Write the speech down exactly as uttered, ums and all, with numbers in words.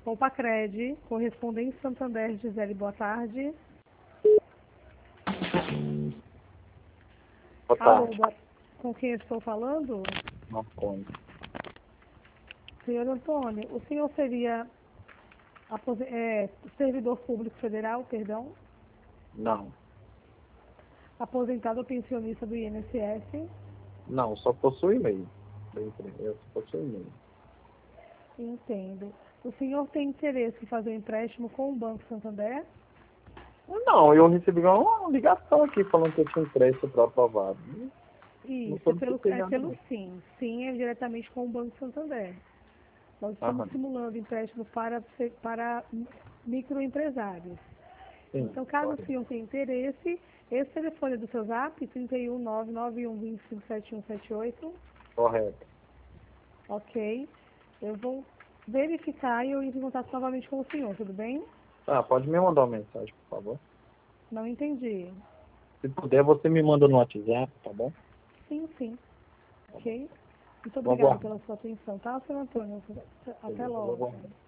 Compacred, correspondente Santander, Gisele, boa tarde. Boa Alô, tarde. boa... com quem eu estou falando? Antônio. Senhor Antônio, o senhor seria apose- é, servidor público federal, perdão, Não. aposentado ou pensionista do I N S S? Não, só possui e-mail. da empresa. Eu só possui e-mail. Entendo. O senhor tem interesse em fazer um empréstimo com o Banco Santander? Não, eu recebi uma ligação aqui falando que eu tinha empréstimo para aprovado. Não Isso, é pelo, solicitei é nada, pelo não. Sim. Sim é diretamente com o Banco Santander. Nós estamos Aham. simulando empréstimos para, para microempresários. Sim, Então, caso o correto. senhor tenha interesse, esse telefone é do seu zap, trinta e um, nove nove um, dois cinco, sete um sete oito. Correto. Ok. Eu vou verificar e eu entro em contato novamente com o senhor, tudo bem? Tá, pode me mandar uma mensagem, por favor. Não entendi. Se puder, você me manda no WhatsApp, tá bom? Sim, sim. Ok? Muito Vou obrigada aguardar. pela sua atenção, tá, senhor Antônio? Até Beleza, vou logo. aguardar.